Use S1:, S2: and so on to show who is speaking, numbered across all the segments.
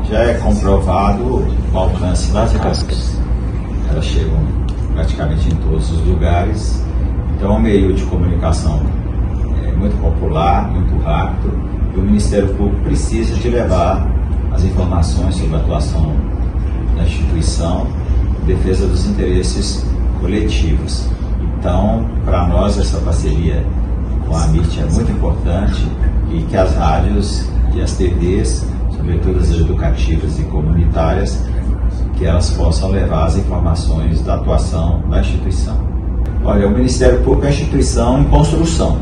S1: já é comprovado o alcance das rádios. Elas chegam praticamente em todos os lugares, então é um meio de comunicação muito popular, muito rápido, e o Ministério Público precisa de levar as informações sobre a atuação da instituição em defesa dos interesses coletivos. Então, para nós, essa parceria com a MIT é muito importante, e que as rádios e as TVs, sobretudo as educativas e comunitárias, que elas possam levar as informações da atuação da instituição. Olha, o Ministério Público é uma instituição em construção.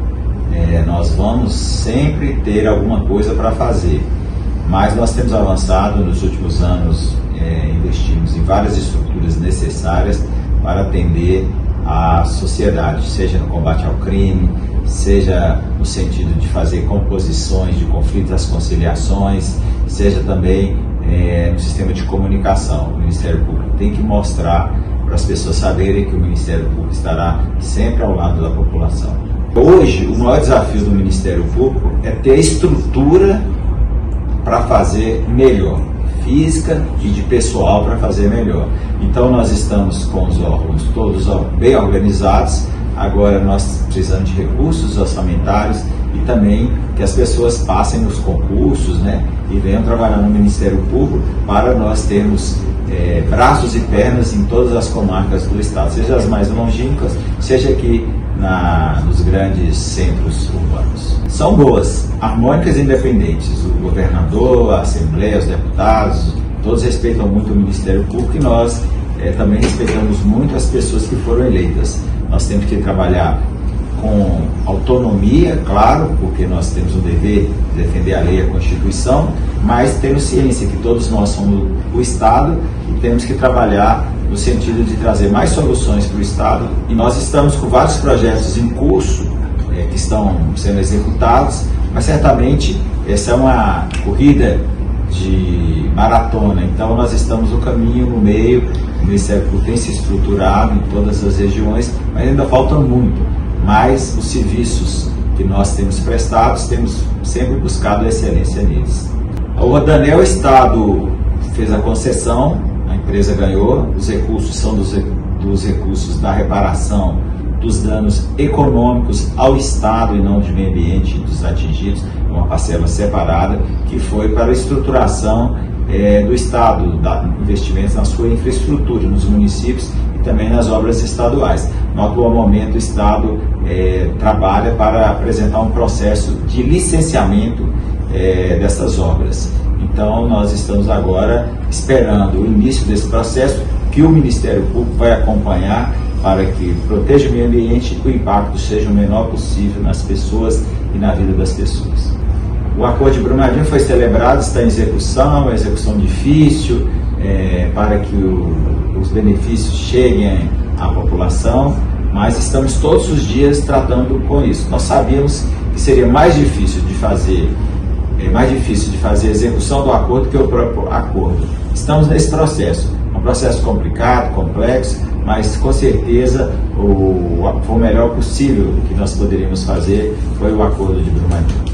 S1: Nós vamos sempre ter alguma coisa para fazer, mas nós temos avançado nos últimos anos, investimos em várias estruturas necessárias para atender a sociedade, seja no combate ao crime, seja no sentido de fazer composições de conflitos, as conciliações, seja também no sistema de comunicação. O Ministério Público tem que mostrar para as pessoas saberem que o Ministério Público estará sempre ao lado da população. Hoje, o maior desafio do Ministério Público é ter estrutura para fazer melhor, física e de pessoal para fazer melhor. Então nós estamos com os órgãos todos bem organizados, agora nós precisamos de recursos orçamentários e também que as pessoas passem nos concursos, e venham trabalhar no Ministério Público para nós termos braços e pernas em todas as comarcas do Estado, seja as mais longínquas, seja aqui nos grandes centros urbanos. São boas, harmônicas e independentes. O governador, a Assembleia, os deputados, todos respeitam muito o Ministério Público, e nós também respeitamos muito as pessoas que foram eleitas. Nós temos que trabalhar com autonomia, claro, porque nós temos o dever de defender a lei e a Constituição, mas temos ciência que todos nós somos o Estado e temos que trabalhar no sentido de trazer mais soluções para o Estado. E nós estamos com vários projetos em curso que estão sendo executados, mas certamente essa é uma corrida de maratona, então nós estamos no caminho, no meio. O Ministério Público tem se estruturado em todas as regiões, mas ainda falta muito. Mas os serviços que nós temos prestados, temos sempre buscado a excelência neles. O Rodanel, o Estado fez a concessão, a empresa ganhou, os recursos são dos recursos da reparação dos danos econômicos ao Estado e não de meio ambiente dos atingidos, uma parcela separada que foi para a estruturação do Estado, investimentos na sua infraestrutura, nos municípios e também nas obras estaduais. No atual momento, o Estado trabalha para apresentar um processo de licenciamento dessas obras. Então, nós estamos agora esperando o início desse processo, que o Ministério Público vai acompanhar para que proteja o meio ambiente e o impacto seja o menor possível nas pessoas e na vida das pessoas. O Acordo de Brumadinho foi celebrado, está em execução, é execução difícil, para que os benefícios cheguem à população, mas estamos todos os dias tratando com isso. Nós sabíamos que seria mais difícil de fazer a execução do acordo que o próprio acordo. Estamos nesse processo, um processo complicado, complexo, mas com certeza o melhor possível que nós poderíamos fazer foi o Acordo de Brumadinho.